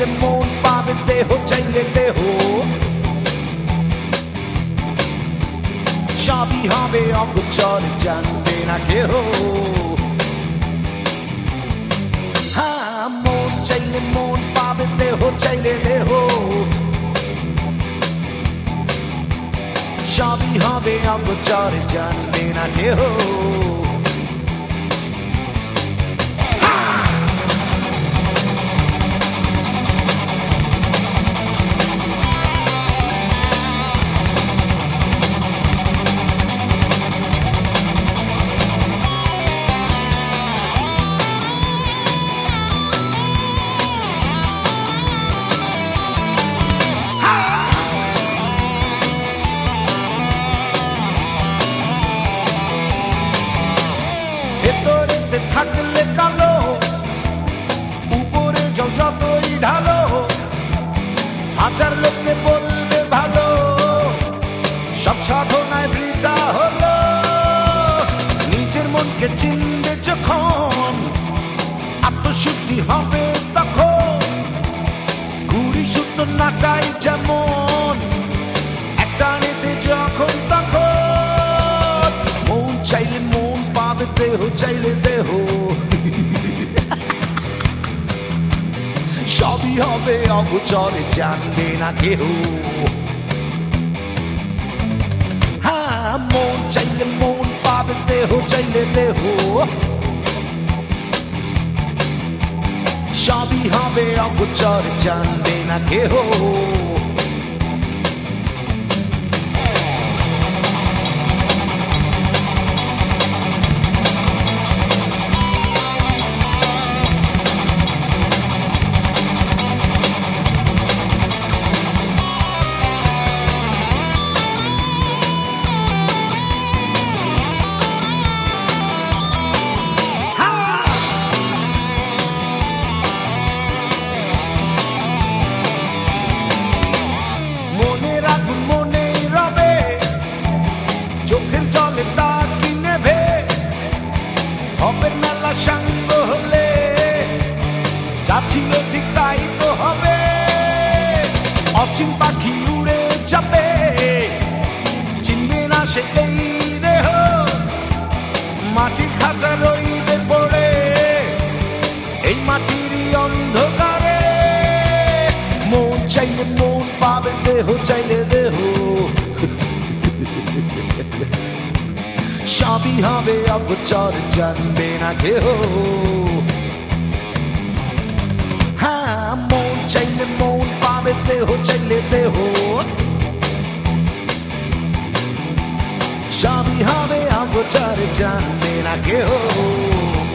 চাইলে মন পাবে দেহ চাইলে দেহ সবই হবে অগোচর জানবে না কেহ হ্যাঁ মন চাইলে মন পাবে দেহ চাইলে দেহ সবই হবে অগোচর জানবে না কেহ ভেতরেতে থাকলে কালো উপরে জল যতই ঢালো হাজার লোককে বলবে ভালো সব সাধনায় বৃথা হলো নিজের মনকে চিনবে যখন আত্মশুদ্ধি হবে তখন ঘুড়ি সুতো নাটাই যেমন একটা নেতে যখন তখন মন চাইলে মন পাবে দেহ চাইলে দেহ সবই হবে অগোচরে জানবে না কেহ হ্যাঁ মন চাইলে মন পাবে দেহ চাইলে দেহ সবই হবে অগোচরে জানবে না কেহ চোখের জলে তা কি নেবে হবে মেলা সাঙ্গ হলে যা ছিল ঠিক তাই তো হবে অচিন পাখি উড়ে যাবে চিনবে না সে এই দেহ মাটির খাঁচা রইবে পড়ে এই মাটিরই অন্ধকারে মন চাইলে মন পাবে দেহ চাইলে দেহ সবই হবে অগোচর জানবে না কেহ হ্যাঁ মন চাইলে মন পাবে দেহ চাইলে দেহ সবই হবে অগোচর জানবে না কেহ